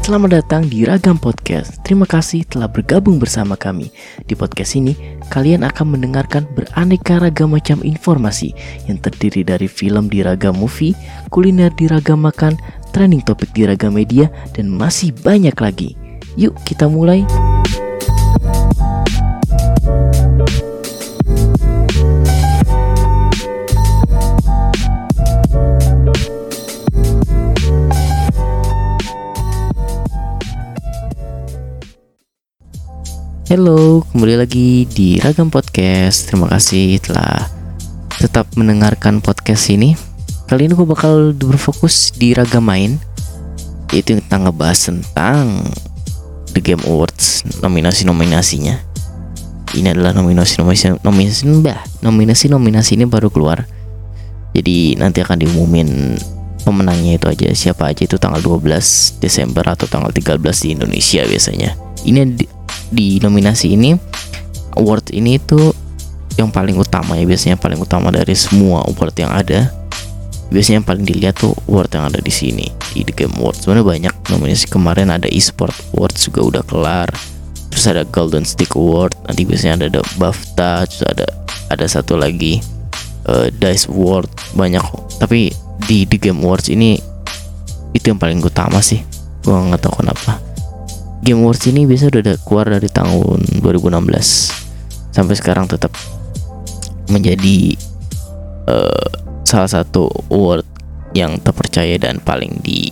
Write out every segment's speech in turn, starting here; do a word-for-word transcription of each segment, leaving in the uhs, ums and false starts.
selamat datang di Ragam Podcast. Terima kasih telah bergabung bersama kami. Di podcast ini, kalian akan mendengarkan beraneka ragam macam informasi yang terdiri dari film di Ragam Movie, kuliner di Ragam Makan, trending topik di Ragam Media, dan masih banyak lagi. Yuk kita mulai. Halo, kembali lagi di Ragam Podcast. Terima kasih telah tetap mendengarkan podcast ini. Kali ini gue bakal berfokus di Ragam Main, yaitu tentang ngebahas tentang The Game Awards, nominasi-nominasinya. Ini adalah nominasi-nominasi nominasi bah, nominasi-nominasi ini baru keluar. Jadi nanti akan diumumin pemenangnya itu aja, siapa aja itu tanggal dua belas Desember atau tanggal tiga belas di Indonesia biasanya. Ini di, di nominasi ini, award ini tuh yang paling utama ya, biasanya paling utama dari semua award yang ada. Biasanya yang paling dilihat tuh award yang ada di sini di The Game Awards. Sebenarnya banyak nominasi, kemarin ada eSport Awards juga udah kelar. Terus ada Golden Stick Award, nanti biasanya ada, ada BAFTA, terus ada ada satu lagi uh, DICE Award, banyak. Tapi di The Game Awards ini itu yang paling utama sih. Gua nggak tahu kenapa. Game Awards ini biasa udah ada keluar dari tahun dua ribu enam belas sampai sekarang tetap menjadi uh, salah satu award yang terpercaya dan paling di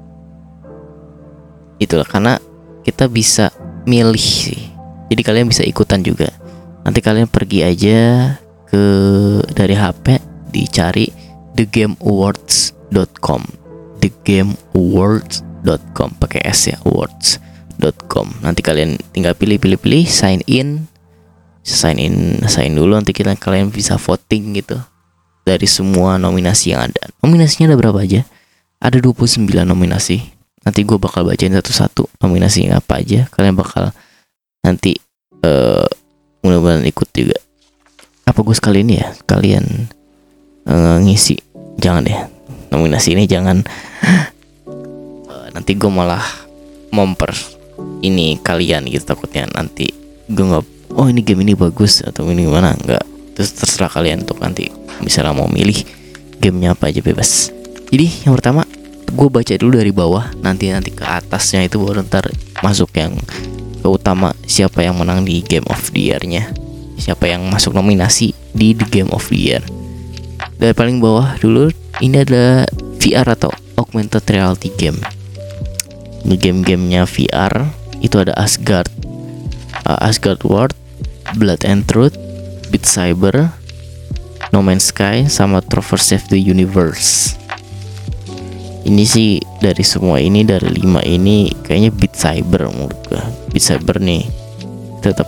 itulah, karena kita bisa milih sih. Jadi kalian bisa ikutan juga. Nanti kalian pergi aja ke dari H P, dicari the game awards dot com, the game awards dot com pakai S ya, awards dot com. Nanti kalian tinggal pilih-pilih-pilih, sign in, sign in, sign dulu. Nanti kita kalian bisa voting gitu dari semua nominasi yang ada. Nominasinya ada berapa aja? Ada dua puluh sembilan nominasi. Nanti gue bakal bacain satu-satu nominasinya apa aja. Kalian bakal nanti uh, mudah-mudahan ikut juga. Apa gue sekali ini ya, kalian uh, ngisi. Jangan deh, nominasi ini jangan. uh, Nanti gue malah memper ini kalian gitu, takutnya nanti gue nggak, oh ini game ini bagus atau ini gimana, nggak. Terus terserah kalian untuk nanti misalnya mau milih gamenya apa aja, bebas. Jadi yang pertama gue baca dulu dari bawah, nanti nanti ke atasnya itu baru ntar masuk yang ke utama, siapa yang menang di Game of the Year-nya, siapa yang masuk nominasi di The Game of the Year. Dari paling bawah dulu, ini ada V R atau Augmented Reality Game. Di game-gamenya V R itu ada Asgard, uh, Asgard World, Blood and Truth, Beat Saber, No Man's Sky, sama Trover Save the Universe. Ini sih dari semua ini, dari lima ini kayaknya Beat Saber menurut gue. Beat Saber nih tetap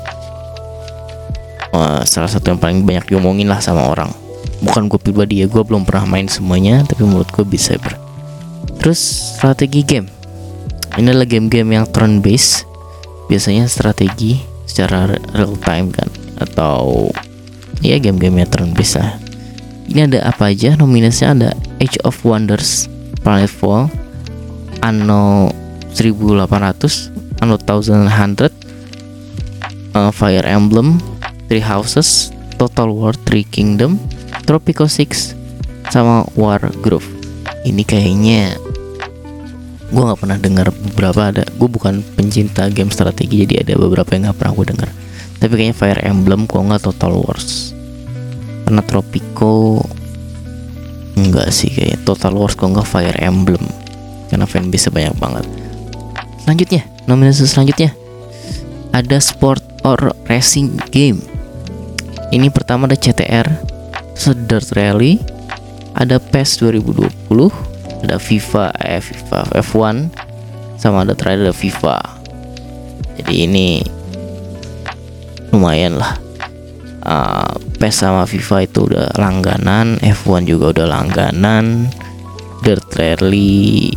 uh, salah satu yang paling banyak diomongin lah sama orang. Bukan gue pribadi ya, gue belum pernah main semuanya, tapi menurut gue Beat Saber. Terus strategi game. Ini adalah game-game yang turn based, biasanya strategi secara real time kan, atau ya game-game yang turn based lah. Ini ada apa aja nominasinya? Ada Age of Wonders, Planetfall, Anno seribu delapan ratus, Anno seribu seratus, uh, Fire Emblem, Three Houses, Total War, Three Kingdom, Tropico six, sama Wargroove. Ini kayaknya gue nggak pernah dengar beberapa, ada. Gue bukan pencinta game strategi, jadi ada beberapa yang nggak pernah gue dengar. Tapi kayaknya Fire Emblem, kok nggak Total Wars. Karena Tropico enggak sih, kayak Total Wars, kok nggak Fire Emblem, karena fanbase banyak banget. Selanjutnya, nominasi selanjutnya ada Sport or Racing Game. Ini pertama ada C T R, Dirt Rally, ada PES dua ribu dua puluh, ada FIFA, eh, FIFA F satu, sama ada terakhir ada FIFA. Jadi ini lumayan lah. uh, PES sama FIFA itu udah langganan, F satu juga udah langganan, Dirt Rally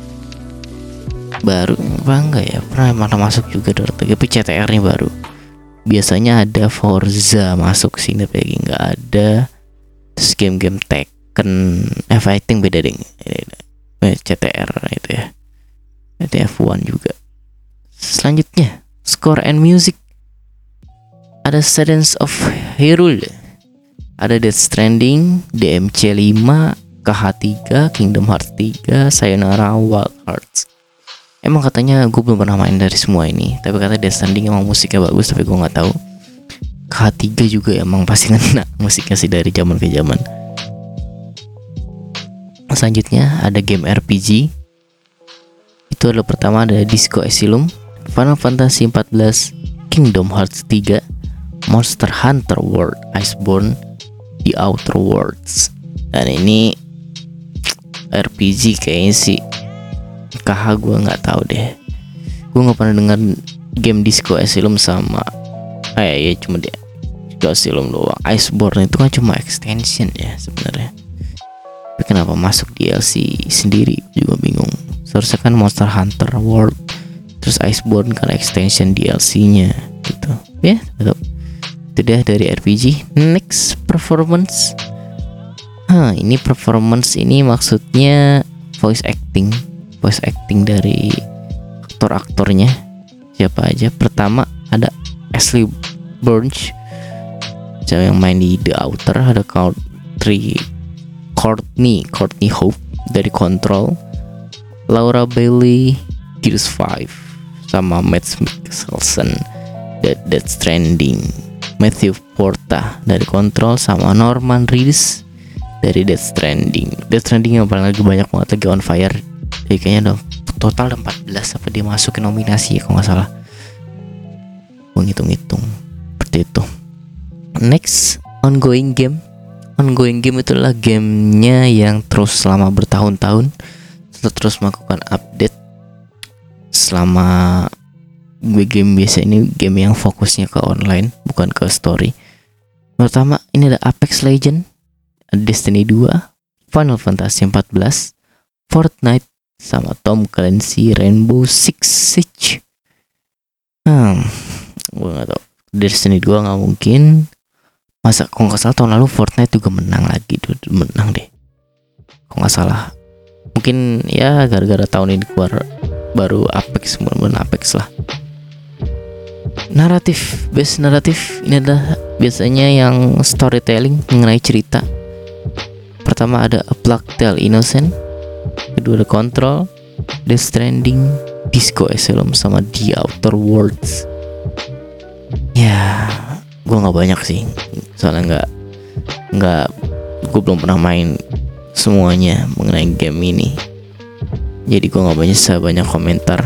baru apa enggak ya, pernah mana masuk juga Dirt, tapi C T R nya baru. Biasanya ada Forza masuk sini, tapi nggak ada. Terus game-game Tekken, eh fighting beda deh, C T R itu ya. G T A F satu juga. Selanjutnya score and music, ada Sedence of Hyrule, ada Death Stranding, D M C lima, K H tiga, Kingdom Hearts tiga, Sayonara Wild Hearts. Emang katanya gue belum pernah main dari semua ini, tapi katanya Death Stranding emang musiknya bagus, tapi gue nggak tahu. K H tiga juga emang pasti ngena musiknya sih dari zaman ke zaman. Selanjutnya ada game R P G. Itu adalah pertama ada Disco Elysium, Final Fantasy empat belas, Kingdom Hearts tiga, Monster Hunter World Iceborne, The Outer Worlds. Dan ini R P G kayaknya sih K H gue nggak tahu deh. Gue nggak pernah dengar game Disco Elysium sama eh ya cuma dia Disco Elysium doang. Iceborne itu kan cuma extension ya sebenarnya. Tapi kenapa masuk D L C sendiri juga bingung. Seharusnya kan Monster Hunter World terus Iceborne kan extension D L C-nya gitu. Ya, tetap. Itu dia dari R P G. Next, performance. Hah, ini performance ini maksudnya voice acting. Voice acting dari aktor-aktornya siapa aja. Pertama ada Ashley Burch yang main di The Outer, ada Courtney Courtney Courtney Hope dari Control, Laura Bailey Gears five, sama Matt Mikkelsen Dead Death Stranding, Matthew Porta dari Control, sama Norman Reedus dari Death Stranding. Death Stranding yang paling lagi banyak banget lagi on fire. Jadi kayaknya ada total ada empat belas apa dia masuk ke nominasi ya kalau nggak salah. Gue ngitung-ngitung seperti itu. Next, ongoing game. Ongoing game itu adalah gamenya yang terus selama bertahun-tahun terus melakukan update selama game biasa. Ini game yang fokusnya ke online bukan ke story. Pertama ini ada Apex Legends, Destiny dua, Final Fantasy empat belas, Fortnite, sama Tom Clancy Rainbow Six Siege. Hmm, gue nggak tahu. Destiny dua nggak mungkin. Masa kok nggak salah tahun lalu Fortnite juga menang lagi, menang deh. Kok nggak salah. Mungkin ya gara-gara tahun ini keluar baru Apex, mudah-mudahan Apex lah. Naratif, best naratif ini adalah biasanya yang storytelling mengenai cerita. Pertama ada A Plague Tale Innocent, kedua ada Control, Death Stranding, Disco Elysium, sama The Outer Worlds. Ya, gue nggak banyak sih, soalnya nggak nggak gue belum pernah main semuanya mengenai game ini. Jadi gue nggak banyak banyak komentar.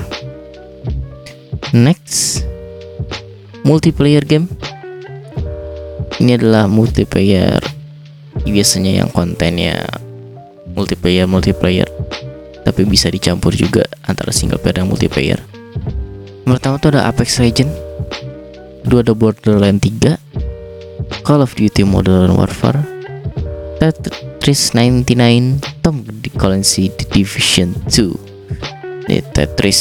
Next, multiplayer game. Ini adalah multiplayer biasanya yang kontennya multiplayer multiplayer tapi bisa dicampur juga antara single player dan multiplayer. Pertama tuh ada Apex Legends, kedua ada Borderlands tiga, Call of Duty Modern Warfare, Tetris sembilan puluh sembilan, Tom Clancy The Division dua. Ini Tetris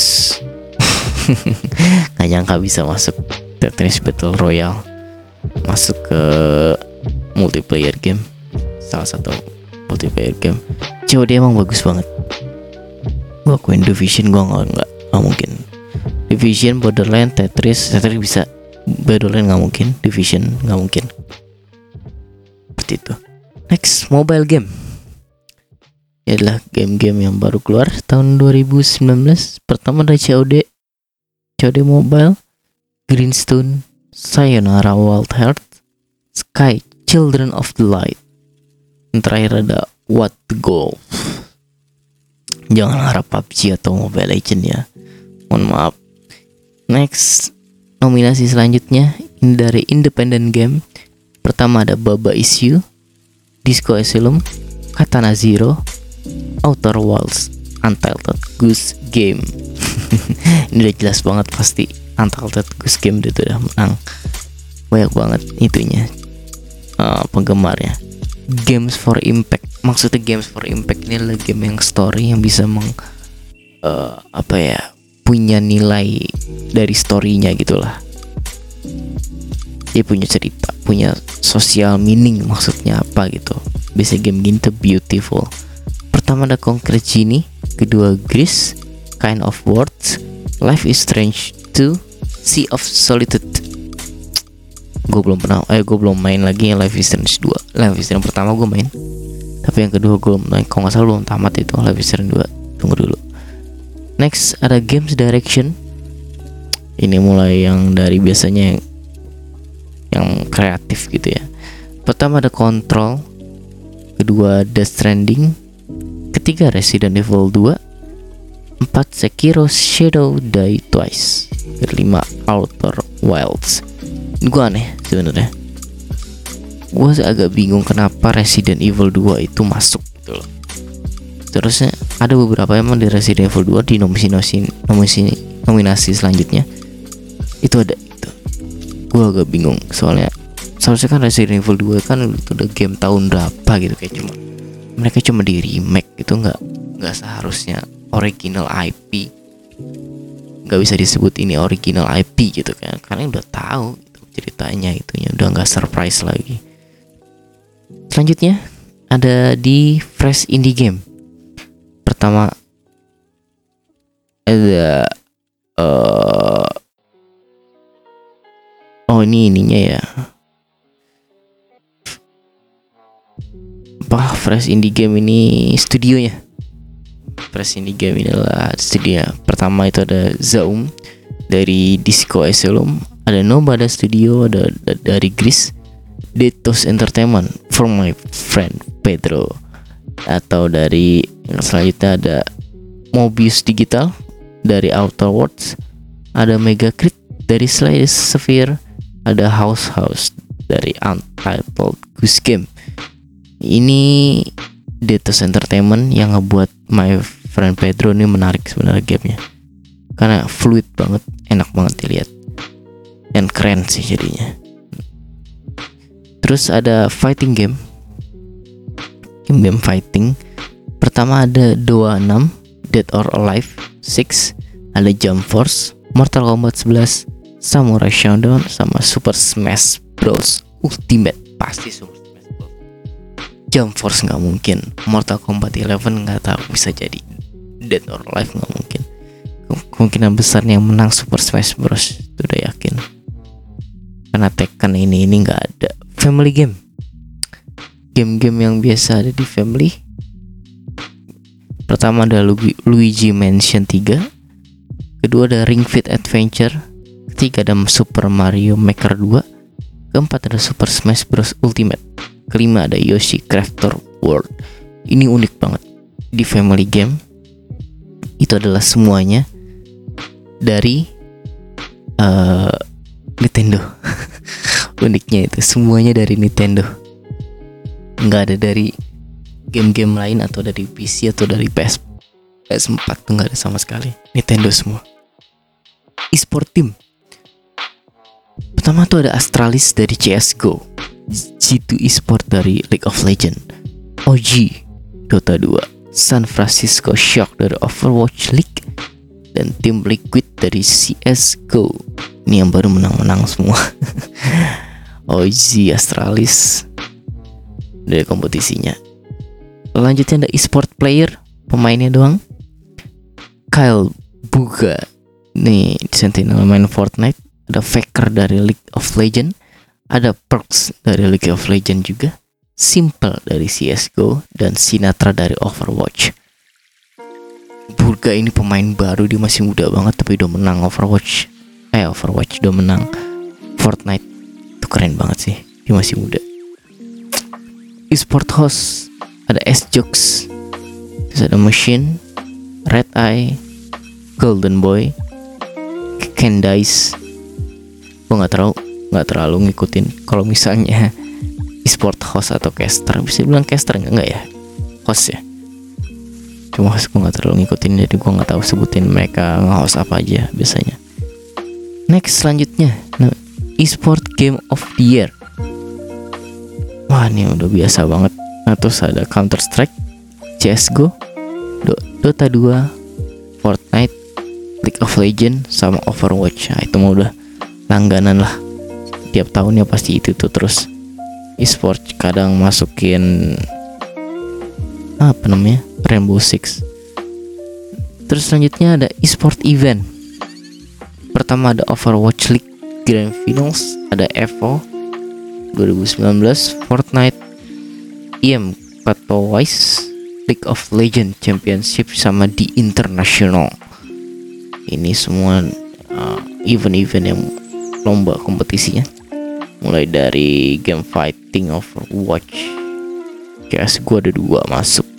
nggak nyangka bisa masuk Tetris Battle Royale, masuk ke multiplayer game, salah satu multiplayer game. C O D emang bagus banget. Gue akuin Division gue nggak nggak nggak mungkin. Division, Borderlands, Tetris, Tetris bisa. Borderlands nggak mungkin, Division nggak mungkin. Seperti itu. Next, mobile game. Ini adalah game-game yang baru keluar tahun dua ribu sembilan belas. Pertama ada C O D, C O D Mobile, Greenstone, Sayonara Wild Hearts, Sky, Children of the Light. Yang terakhir ada What the Golf. Jangan harap P U B G atau Mobile Legends ya, mohon maaf. Next, nominasi selanjutnya ini dari independent game. Pertama ada Baba Is You, Disco Elysium, Katana Zero, Outer Worlds, Untitled Goose Game. Ini udah jelas banget pasti Untitled Goose Game itu udah menang. Banyak banget itunya uh, penggemarnya. Games for Impact. Maksudnya Games for Impact ini adalah game yang story yang bisa meng uh, apa ya, punya nilai dari storynya gitulah. Dia punya cerita, punya social meaning, maksudnya apa gitu. Biasanya game gini tuh beautiful. Pertama ada Concrete Genie, kedua Gris, Kind of Words, Life is Strange two, Sea of Solitude. Gue belum pernah, eh gue belum main lagi yang Life is Strange dua. Life is Strange pertama gue main, tapi yang kedua gue belum main. Kalau nggak salah belum tamat itu Life is Strange dua. Tunggu dulu. Next ada Games Direction. Ini mulai yang dari biasanya yang yang kreatif gitu ya. Pertama ada Control, kedua Death Stranding, ketiga Resident Evil dua, empat Sekiro Shadow Die Twice, kelima Outer Wilds. Ini gue aneh sebenarnya. Gue agak bingung kenapa Resident Evil dua itu masuk gitu loh. Terusnya ada beberapa emang di Resident Evil dua di nominasi nominasi nominasi selanjutnya itu ada itu. Gue agak bingung soalnya seharusnya kan Resident Evil dua kan itu udah game tahun berapa gitu, kayak cuma mereka cuma di remake itu, nggak nggak seharusnya original I P, nggak bisa disebut ini original I P gitu kan, karena udah tahu gitu ceritanya, itunya udah nggak surprise lagi. Selanjutnya ada di Fresh Indie Game. Pertama ada uh, oh ini ininya ya, bah Fresh Indie Game ini studionya. Fresh Indie Game ini adalah studio. Pertama itu ada Zaum dari Disco Asylum, ada Nobada Studio, ada, ada dari Greece, Detos Entertainment, For My Friend Pedro, atau dari yang selanjutnya ada Mobius Digital dari Outer Worlds, ada Mega Crit dari Slay Sphere, ada House House dari Untitled Goose Game. Ini Detos Entertainment yang ngebuat My Friend Pedro ini menarik sebenarnya gamenya, karena fluid banget, enak banget dilihat dan keren sih jadinya. Terus ada fighting game, game-game fighting. Pertama ada Doa enam, Dead or Alive enam, ada Jump Force, Mortal Kombat sebelas, Samurai Shodown, sama Super Smash Bros Ultimate. Pasti Super Smash Bros. Jump Force nggak mungkin, Mortal Kombat eleven nggak tahu, bisa jadi. Dead or Alive nggak mungkin. Kemungkinan besarnya yang menang Super Smash Bros, itu udah yakin. Karena Tekken ini ini nggak ada. Family game, game-game yang biasa ada di family. Pertama ada Lu- Luigi Mansion tiga, kedua ada Ring Fit Adventure, ketiga ada Super Mario Maker dua, keempat ada Super Smash Bros Ultimate, kelima ada Yoshi Crafter World. Ini unik banget di family game. Itu adalah semuanya dari uh, Nintendo. Uniknya itu semuanya dari Nintendo, nggak ada dari game-game lain atau dari P C atau dari P S P S empat tuh nggak ada sama sekali. Nintendo semua. E-sport team pertama tuh ada Astralis dari C S G O, G two Esport dari League of Legends, O G Dota dua, San Francisco Shock dari Overwatch League, dan tim Liquid dari C S G O. Ini yang baru menang-menang semua. O G Astralis dari kompetisinya. Selanjutnya ada e-sport player, pemainnya doang. Kyle Buga nih Sentinel main Fortnite. Ada Faker dari League of Legends, ada Perks dari League of Legends juga, Simple dari C S G O, dan Sinatra dari Overwatch. Burga ini pemain baru, dia masih muda banget tapi udah menang Overwatch. Eh Overwatch udah menang Fortnite. Itu keren banget sih, dia masih muda. E-sport host ada S-Jokes, terus ada Machine, Red Eye, Golden Boy, Candice. Gue nggak terlalu nggak terlalu ngikutin. Kalau misalnya e-sport host atau caster, bisa bilang caster nggak nggak ya, host ya. Cuma host gue nggak terlalu ngikutin, jadi gue nggak tahu sebutin mereka nge-host apa aja biasanya. Next selanjutnya, nah, e-sport game of the year. Wah ini udah biasa banget. Nah terus ada Counter Strike, C S G O, Do- Dota dua, Fortnite, League of Legends, sama Overwatch. Nah itu mah udah langganan lah, tiap tahunnya pasti itu tuh terus. E-sport kadang masukin apa namanya Rainbow Six, Terus selanjutnya ada e-sport event. Pertama ada Overwatch League Grand Finals, ada Evo dua ribu sembilan belas, Fortnite, I M Katowice, League of Legends Championship, sama di International. Ini semua uh, event-event yang lomba kompetisinya. Mulai dari game fighting, Overwatch, C S G O ada dua masuk.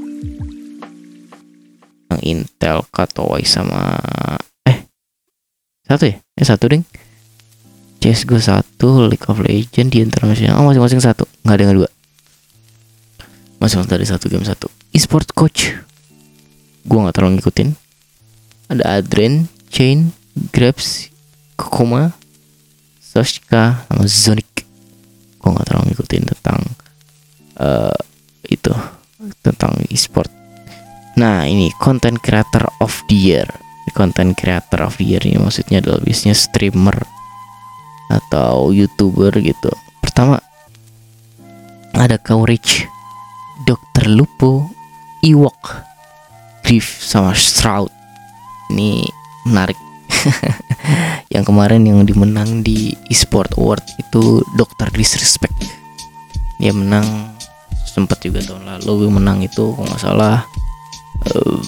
Yang Intel Katowice sama eh satu ya? Eh satu ding. C S G O satu, League of Legends di International. Oh, masing-masing satu, nggak ada yang dua. Masing-masing dari satu game satu. E-sport coach, gua nggak terlalu ngikutin. Ada Adrian, Chain, Grabs, Kokoma, Soshka, sama Zonic. Gua nggak terlalu ngikutin tentang uh, itu, tentang e-sport. Nah, ini content creator of the year. Content creator of the year ini maksudnya adalah biasanya streamer atau youtuber gitu. Pertama ada Courage, dokter Lupo, Ewok, Griff, sama Shroud. Ini menarik. Yang kemarin yang dimenang di eSport Award itu dokter Disrespect. Dia menang, sempat juga tahun lalu menang itu kalau nggak salah. Uh,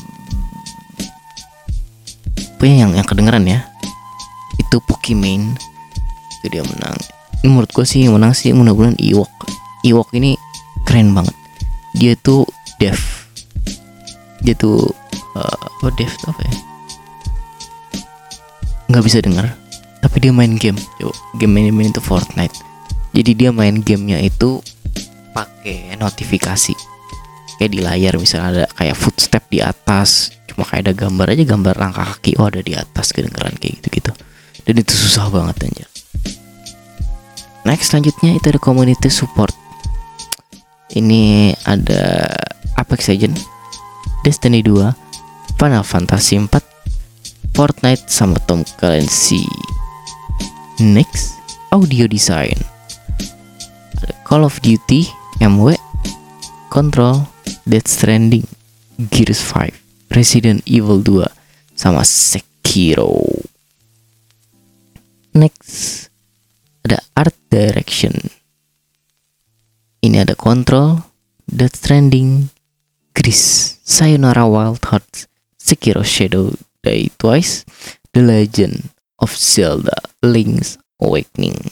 apa yang yang kedengeran ya? Itu Pokimane. Itu dia menang. Ini menurut gue sih yang menang sih mudah-mudahan Ewok. Ewok ini keren banget. Dia tuh dev. Dia tuh uh, apa dev tuh apa ya? Nggak bisa dengar. Tapi dia main game. Coba game main main itu Fortnite. Jadi dia main gamenya itu pakai notifikasi. Kayak di layar misalnya ada kayak footstep di atas. Cuma kayak ada gambar aja, gambar langkah kaki. Oh ada di atas kedengeran kayak gitu-gitu. Dan itu susah banget aja. Next selanjutnya itu ada community support. Ini ada Apex Legends, Destiny dua, Final Fantasy empat, Fortnite, sama Tom Clancy. Next, audio design. Ada Call of Duty, M W, Control, Death Stranding, Gears five, Resident Evil dua, sama Sekiro. Next ada art direction. Ini ada Control, Death Stranding, Gris, Sayonara Wild Hearts, Sekiro Shadow Die Twice, The Legend of Zelda Link's Awakening.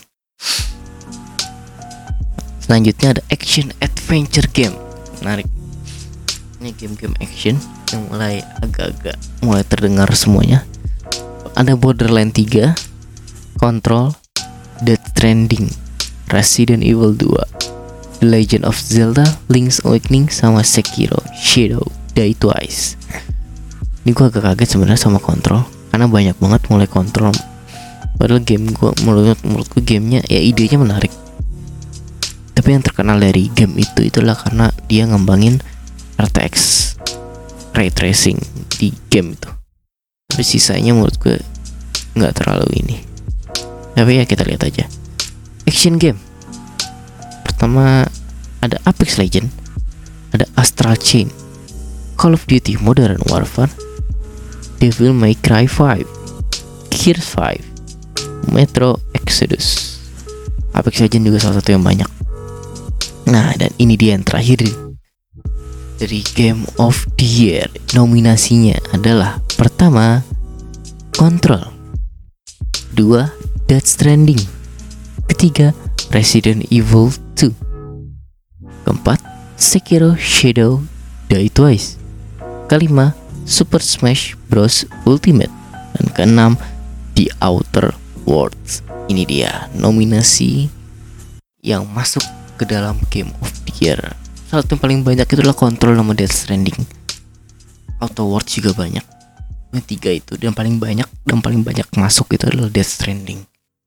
Selanjutnya ada action adventure game. Menarik. Ini game-game action yang mulai agak-agak mulai terdengar semuanya. Ada Borderlands tiga, Control, Death Stranding, Resident Evil dua, The Legend of Zelda Link's Awakening, sama Sekiro Shadow Die Twice. Ini gue agak kaget sebenarnya sama Control karena banyak banget mulai Control. Padahal game gue menurut menurut gue gamenya ya idenya menarik. Tapi yang terkenal dari game itu itulah karena dia ngembangin R T X ray tracing di game itu. Tapi sisanya menurut gue nggak terlalu ini. Tapi ya kita lihat aja. Action game. Pertama ada Apex Legends, ada Astral Chain, Call of Duty Modern Warfare, Devil May Cry five, Gears five, Metro Exodus. Apex Legends juga salah satu yang banyak. Nah, dan ini dia yang terakhir dari Game of the Year. Nominasinya adalah pertama Control, dua Death Stranding, ketiga Resident Evil two, keempat Sekiro Shadow Die Twice, kelima Super Smash Bros Ultimate, dan keenam The Outer Worlds. Ini dia nominasi yang masuk ke dalam Game of the Year. Salah satu yang paling banyak itu adalah Control sama Death Stranding. Outer Worlds juga banyak. Ini tiga itu dan paling banyak dan paling banyak masuk itu adalah Death Stranding.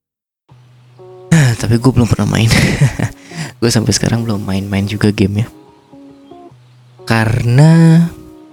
Tapi gue belum pernah main. Gue sampai sekarang belum main-main juga gamenya. Karena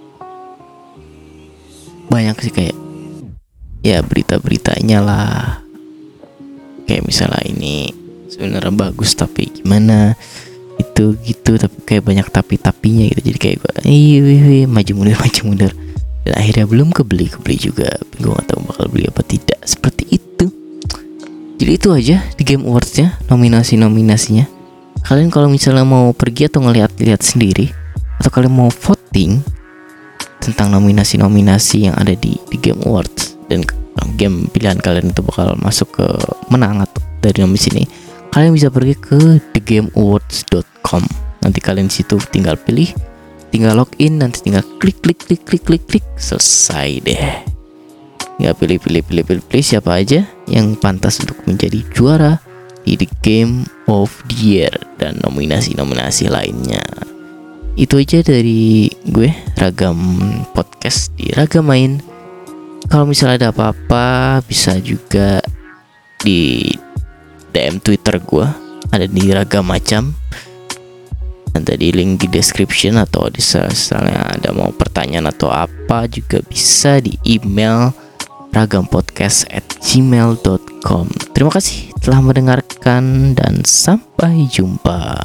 banyak sih kayak ya berita-beritanya lah. Kayak misalnya ini sebenarnya bagus tapi gimana itu gitu, tapi kayak banyak tapi-tapinya gitu. Jadi kayak gue iya maju mundur maju mundur dan akhirnya belum kebeli kebeli juga. Gue nggak tahu bakal beli apa tidak. Seperti itu. Jadi itu aja di Game Awards-nya, nominasi-nominasinya. Kalian kalau misalnya mau pergi atau ngeliat-lihat sendiri, atau kalian mau voting tentang nominasi-nominasi yang ada di, di Game Awards, dan game pilihan kalian itu bakal masuk ke menang atau dari nominasi ini, kalian bisa pergi ke the game awards dot com. Nanti kalian situ tinggal pilih, tinggal login, nanti tinggal klik klik klik klik klik klik, selesai deh. Tinggal pilih pilih pilih pilih pilih siapa aja yang pantas untuk menjadi juara di The Game of the Year dan nominasi-nominasi lainnya. Itu aja dari gue, Ragam Podcast di Ragam Main. Kalau misalnya ada apa-apa bisa juga di D M Twitter gue, ada di Ragam Macam. Nanti di link di description, atau di misalnya ada mau pertanyaan atau apa juga bisa di email ragampodcast at gmail dot com. Terima kasih telah mendengarkan dan sampai jumpa.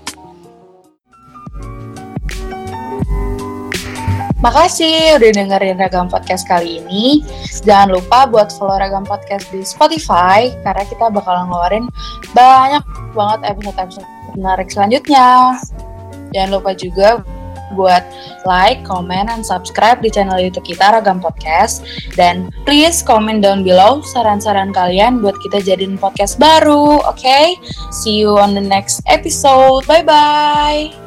Makasih udah dengerin Ragam Podcast kali ini. Jangan lupa buat follow Ragam Podcast di Spotify, karena kita bakal ngeluarin banyak banget episode-episode menarik selanjutnya. Jangan lupa juga buat like, comment, and subscribe di channel YouTube kita Ragam Podcast. Dan please comment down below saran-saran kalian buat kita jadiin podcast baru. Oke, okay? See you on the next episode. Bye-bye.